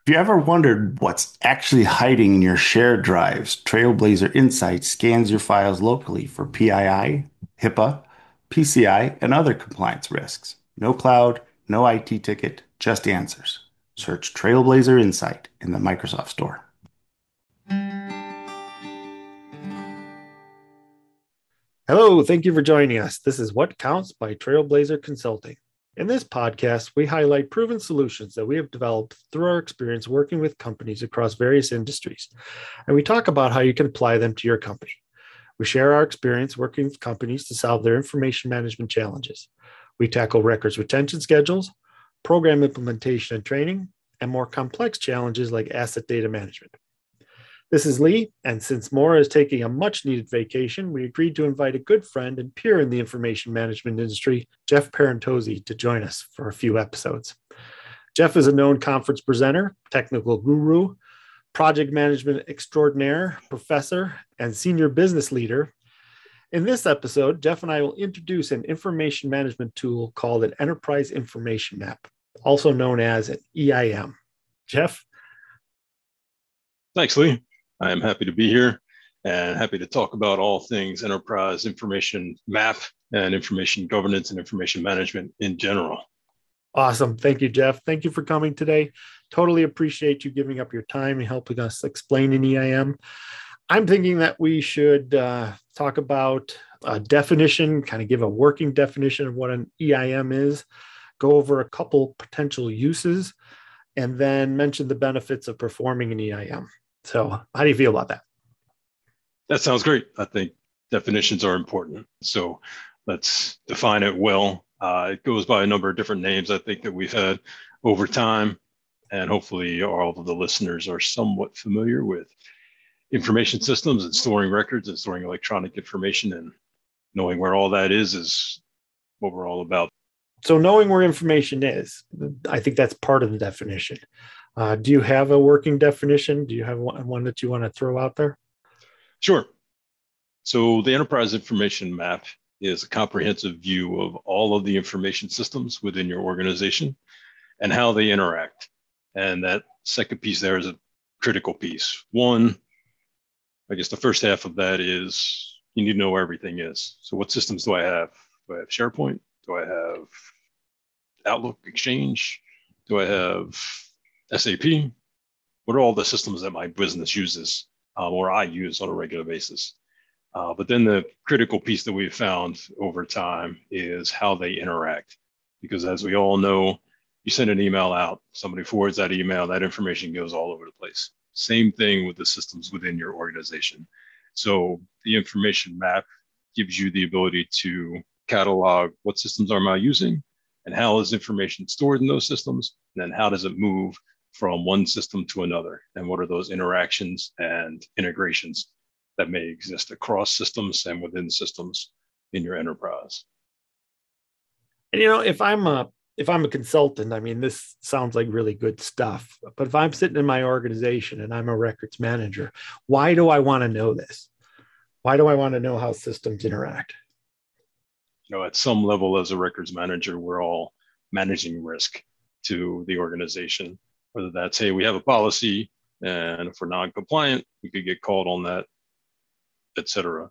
Have you ever wondered what's actually hiding in your shared drives? Trailblazer Insight scans your files locally for PII, HIPAA, PCI, and other compliance risks. No cloud, no IT ticket, just answers. Search Trailblazer Insight in the Microsoft Store. Hello, thank you for joining us. This is What Counts by Trailblazer Consulting. In this podcast, we highlight proven solutions that we have developed through our experience working with companies across various industries, and we talk about how you can apply them to your company. We share our experience working with companies to solve their information management challenges. We tackle records retention schedules, program implementation and training, and more complex challenges like asset data management. This is Lee, and since Maura is taking a much needed vacation, we agreed to invite a good friend and peer in the information management industry, Jeff Parentozzi, to join us for a few episodes. Jeff is a known conference presenter, technical guru, project management extraordinaire, professor, and senior business leader. In this episode, Jeff and I will introduce an information management tool called an Enterprise Information Map, also known as an EIM. Jeff? Thanks, Lee. I am happy to be here and happy to talk about all things enterprise information map and information governance and information management in general. Awesome. Thank you, Jeff. Thank you for coming today. Totally appreciate you giving up your time and helping us explain an EIM. I'm thinking that we should talk about a definition, kind of give a working definition of what an EIM is, go over a couple potential uses, and then mention the benefits of performing an EIM. So how do you feel about that? That sounds great. I think definitions are important. So let's define it well. It goes by a number of different names, I think, that we've had over time. And hopefully all of the listeners are somewhat familiar with information systems and storing records and storing electronic information, and knowing where all that is what we're all about. So knowing where information is, I think that's part of the definition. Do you have a working definition? Do you have one that you want to throw out there? Sure. So the Enterprise Information Map is a comprehensive view of all of the information systems within your organization and how they interact. And that second piece there is a critical piece. One, I guess the first half of that is you need to know where everything is. So what systems do I have? Do I have SharePoint? Do I have Outlook, Exchange? Do I have SAP? What are all the systems that my business uses or I use on a regular basis? But then the critical piece that we've found over time is how they interact. Because as we all know, you send an email out, somebody forwards that email, that information goes all over the place. Same thing with the systems within your organization. So the information map gives you the ability to catalog what systems am I using and how is information stored in those systems, and then how does it move from one system to another, and what are those interactions and integrations that may exist across systems and within systems in your enterprise. And if I'm a consultant, I mean, this sounds like really good stuff. But if I'm sitting in my organization and I'm a records manager, why do I want to know this? Why do I want to know how systems interact? At some level as a records manager, we're all managing risk to the organization, whether that's, hey, we have a policy, and if we're non-compliant, we could get called on that, etc.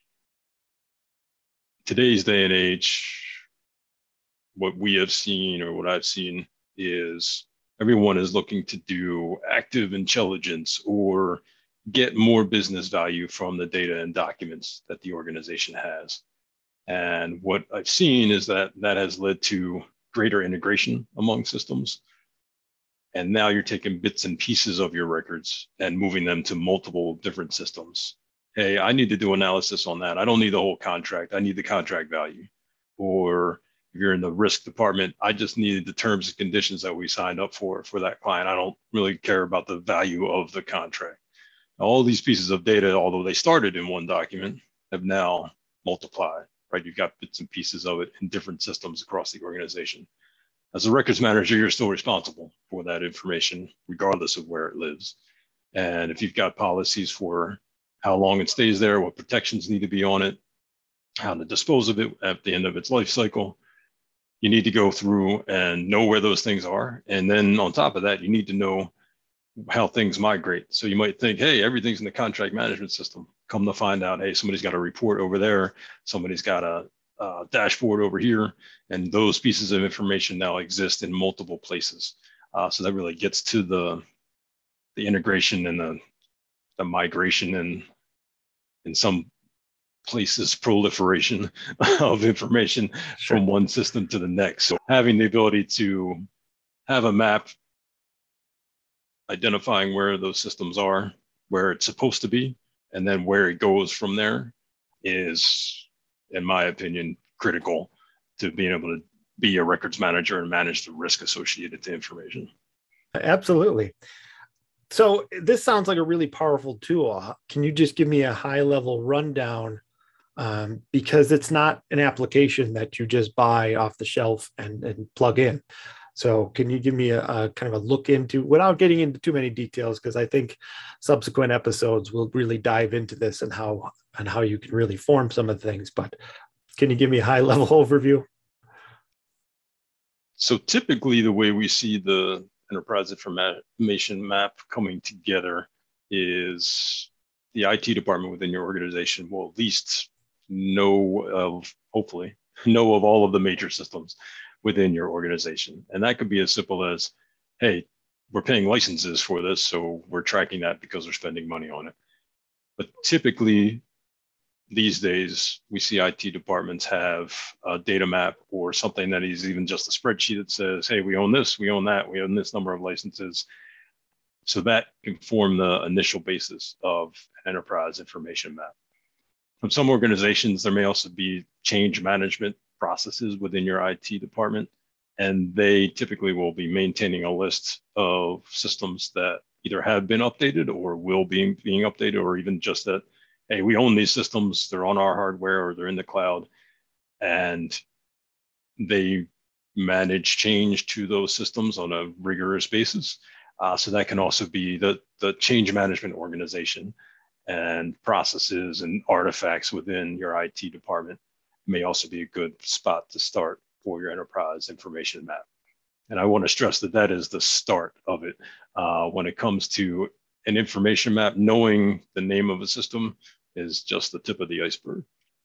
Today's day and age, what we have seen or what I've seen is everyone is looking to do active intelligence or get more business value from the data and documents that the organization has. And what I've seen is that has led to greater integration among systems. And now you're taking bits and pieces of your records and moving them to multiple different systems. Hey, I need to do analysis on that. I don't need the whole contract. I need the contract value. Or if you're in the risk department, I just needed the terms and conditions that we signed up for that client. I don't really care about the value of the contract. All these pieces of data, although they started in one document, have now multiplied. Right? You've got bits and pieces of it in different systems across the organization. As a records manager, you're still responsible for that information, regardless of where it lives. And if you've got policies for how long it stays there, what protections need to be on it, how to dispose of it at the end of its life cycle, you need to go through and know where those things are. And then on top of that, you need to know how things migrate. So you might think, hey, everything's in the contract management system. Come to find out, hey, somebody's got a report over there. Somebody's got a dashboard over here. And those pieces of information now exist in multiple places. So that really gets to the integration and the migration and in some places proliferation of information from one system to the next. So having the ability to have a map identifying where those systems are, where it's supposed to be, and then where it goes from there is, in my opinion, critical to being able to be a records manager and manage the risk associated to information. Absolutely. So this sounds like a really powerful tool. Can you just give me a high-level rundown? Because it's not an application that you just buy off the shelf and plug in. So can you give me a kind of a look into, without getting into too many details, because I think subsequent episodes will really dive into this and how you can really form some of the things. But can you give me a high-level overview? So typically the way we see the enterprise information map coming together is the IT department within your organization will at least hopefully know of all of the major systems within your organization. And that could be as simple as, hey, we're paying licenses for this, so we're tracking that because we're spending money on it. But typically these days, we see IT departments have a data map or something that is even just a spreadsheet that says, hey, we own this, we own that, we own this number of licenses. So that can form the initial basis of an enterprise information map. From some organizations, there may also be change management processes within your IT department, and they typically will be maintaining a list of systems that either have been updated or will be being updated, or even just that, hey, we own these systems, they're on our hardware or they're in the cloud, and they manage change to those systems on a rigorous basis. So that can also be the change management organization, and processes and artifacts within your IT department may also be a good spot to start for your enterprise information map. And I want to stress that that is the start of it. When it comes to an information map, knowing the name of a system is just the tip of the iceberg.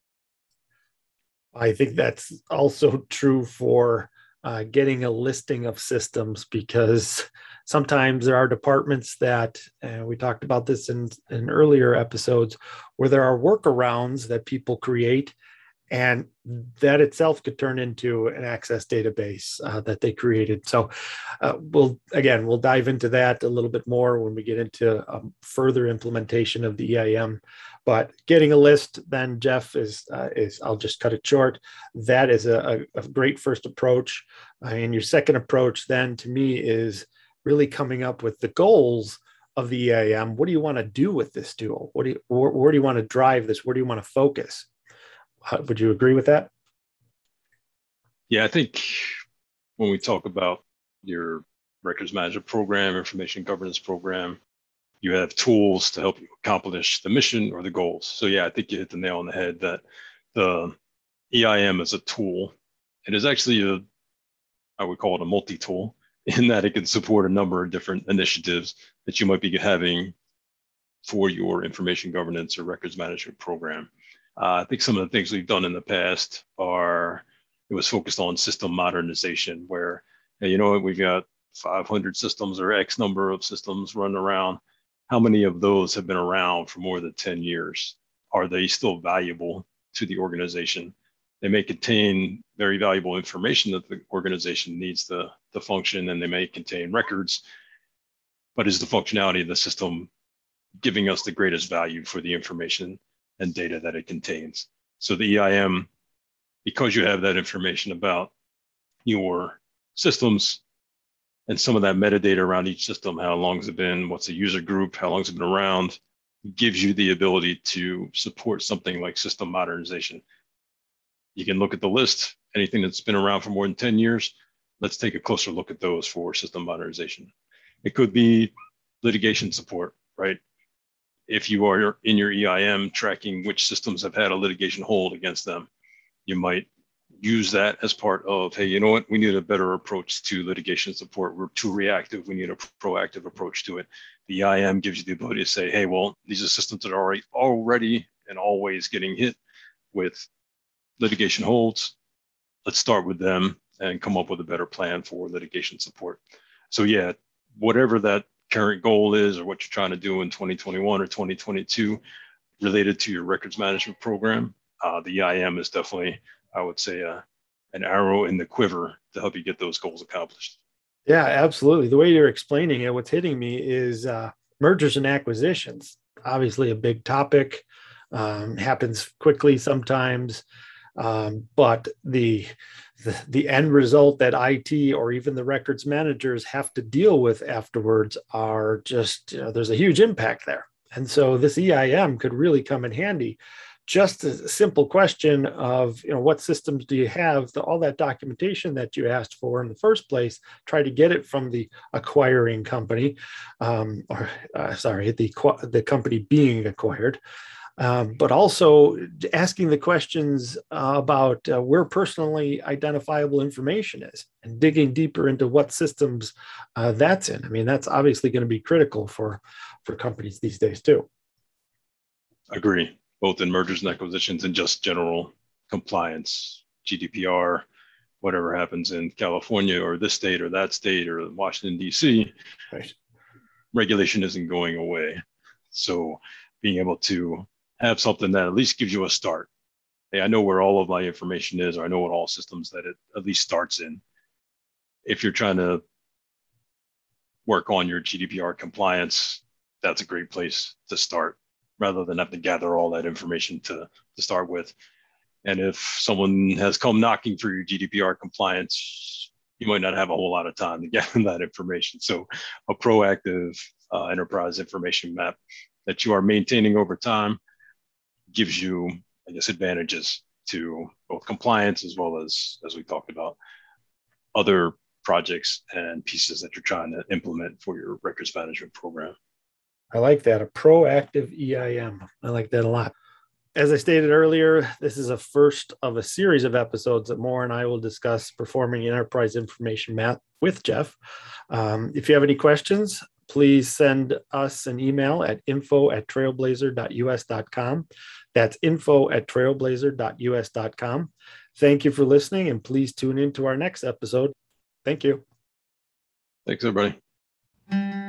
I think that's also true for getting a listing of systems, because sometimes there are departments that, and we talked about this in earlier episodes, where there are workarounds that people create, and that itself could turn into an access database that they created. So we'll dive into that a little bit more when we get into further implementation of the EIM. But getting a list, then, Jeff, is I'll just cut it short. That is a great first approach. And your second approach, then, to me, is really coming up with the goals of the EIM. What do you want to do with this tool? Where do you want to drive this? Where do you want to focus? Would you agree with that? Yeah, I think when we talk about your records management program, information governance program, you have tools to help you accomplish the mission or the goals. So yeah, I think you hit the nail on the head that the EIM is a tool. It is actually I would call it a multi-tool, in that it can support a number of different initiatives that you might be having for your information governance or records management program. I think some of the things we've done in the past it was focused on system modernization, where, you know, we've got 500 systems or X number of systems running around. How many of those have been around for more than 10 years? Are they still valuable to the organization? They may contain very valuable information that the organization needs to function, and they may contain records, but is the functionality of the system giving us the greatest value for the information and data that it contains? So the EIM, because you have that information about your systems and some of that metadata around each system, how long has it been, what's the user group, how long has it been around, gives you the ability to support something like system modernization. You can look at the list, anything that's been around for more than 10 years, let's take a closer look at those for system modernization. It could be litigation support, right? If you are in your EIM tracking which systems have had a litigation hold against them, you might use that as part of, hey, you know what, we need a better approach to litigation support. We're too reactive. We need a proactive approach to it. The EIM gives you the ability to say, hey, well, these are systems that are already and always getting hit with litigation holds. Let's start with them and come up with a better plan for litigation support. So yeah, whatever that current goal is or what you're trying to do in 2021 or 2022 related to your records management program, the EIM is definitely, I would say, an arrow in the quiver to help you get those goals accomplished. Yeah, absolutely. The way you're explaining it, what's hitting me is mergers and acquisitions. Obviously, a big topic, happens quickly sometimes, but the end result that IT or even the records managers have to deal with afterwards are just, there's a huge impact there. And so this EIM could really come in handy. Just a simple question of, what systems do you have, all that documentation that you asked for in the first place, try to get it from the acquiring company, the company being acquired. But also asking the questions about where personally identifiable information is and digging deeper into what systems that's in. I mean, that's obviously going to be critical for companies these days too. Agree, both in mergers and acquisitions and just general compliance, GDPR, whatever happens in California or this state or that state or Washington, D.C., right. Regulation isn't going away. So being able to have something that at least gives you a start. Hey, I know where all of my information is, or I know what all systems that it at least starts in. If you're trying to work on your GDPR compliance, that's a great place to start rather than have to gather all that information to start with. And if someone has come knocking for your GDPR compliance, you might not have a whole lot of time to get them that information. So a proactive enterprise information map that you are maintaining over time gives you, I guess, advantages to both compliance as well as we talked about, other projects and pieces that you're trying to implement for your records management program. I like that, a proactive EIM. I like that a lot. As I stated earlier, this is a first of a series of episodes that Moore and I will discuss performing an enterprise information map with Jeff. If you have any questions, please send us an email at info@trailblazer.us.com. That's info@trailblazer.us.com. Thank you for listening, and please tune in to our next episode. Thank you. Thanks, everybody.